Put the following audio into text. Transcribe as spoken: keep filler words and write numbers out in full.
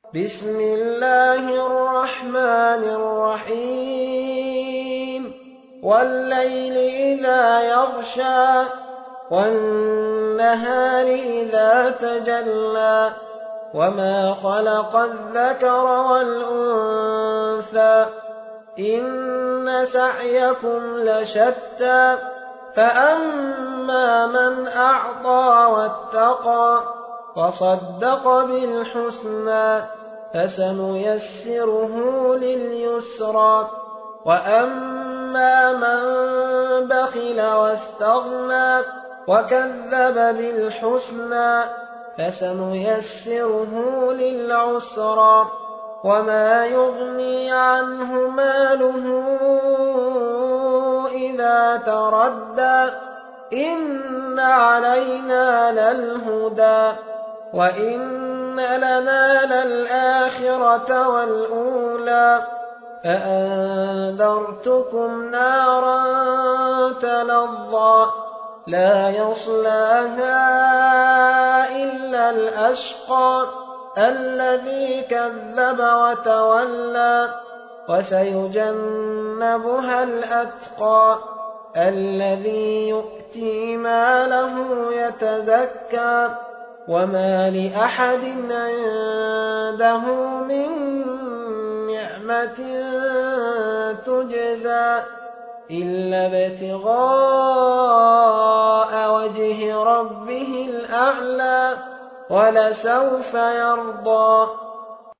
بسم الله الرحمن الرحيم والليل إذا يغشى والنهار إذا تجلى وما خلق الذكر والأنثى إن سعيكم لشتى فأما من أعطى واتقى وصدق بالحسنى فسنيسره لليسرى وأما من بخل واستغنى وكذب بالحسنى فسنيسره للعسرى وما يغني عنه ماله إذا تردى إن علينا للهدى وإن لنا للآخرة والأولى فأنذرتكم نارا تلظى لا يصلاها إلا الأشقى الذي كذب وتولى وسيجنبها الأتقى الذي يؤتي ماله يتزكى وما لأحد عنده من نعمة تجزى إلا ابتغاء وجه ربه الأعلى ولسوف يرضى